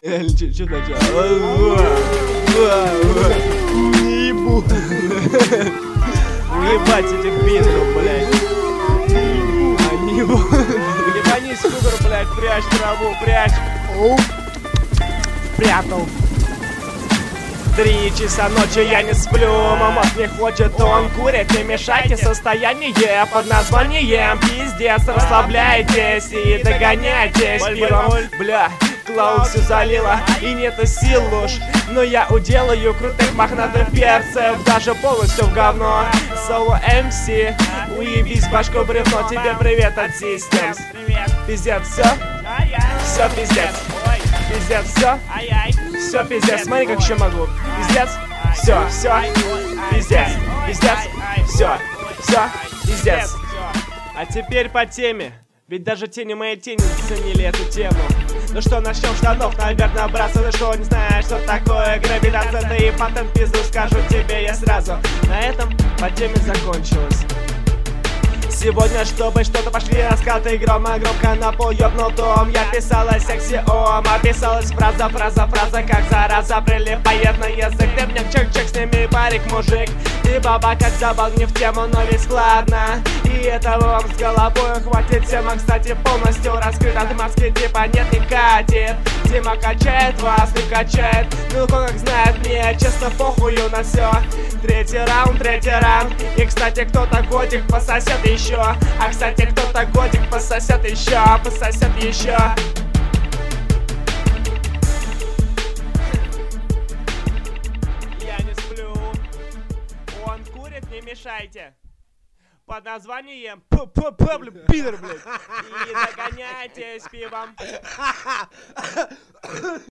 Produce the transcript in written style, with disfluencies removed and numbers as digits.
Что сначала? Не ебу. Уебать этих битров, блядь. Не ебу. Ебанись, кубер, блядь, прячь траву, прячь. Спрятал. 3 часа ночи я не сплю, мозг не хочет, он курит, не мешайте. Состояние под названием пиздец. Расслабляйтесь и догоняйтесь пивом. Бля, клоун все залило и нет сил уж, но я уделаю крутых мохнатых перцев, даже полностью в говно. Соло МС, уебись башку бревно, тебе привет от Systems. Пиздец, все? Все пиздец. Пиздец, все? Все пиздец, смотри, как еще могу. Пиздец, все, пиздец, пиздец, все, пиздец. А теперь по теме. Ведь даже тени моей тени заценили эту тему. Ну что, начнем штанов, наверное, браться. Ты что, не знаешь, что такое гравитация? Ты и патент пизду, скажу тебе я сразу. На этом по теме закончилось. Сегодня, чтобы что-то пошли раскаты громко на пол ёбнутом. Я писала секси-ом, описалась фраза, как зараза прилипает на язык. Ты мне чек-чек, сними парик, мужик. И баба как забал не в тему, но ведь складно. И этого вам с головой хватит. Тема, кстати, полностью раскрыта. От маски типа нет, не катит. Тема качает вас, не качает. Ну, как знает, мне честно похую на все. Третий раунд. И, кстати, кто-то годик пососет еще. А, кстати, кто-то годик пососет еще. Я не сплю. Он курит, не мешайте. Под названием Питер, блядь. И догоняйтесь пивом.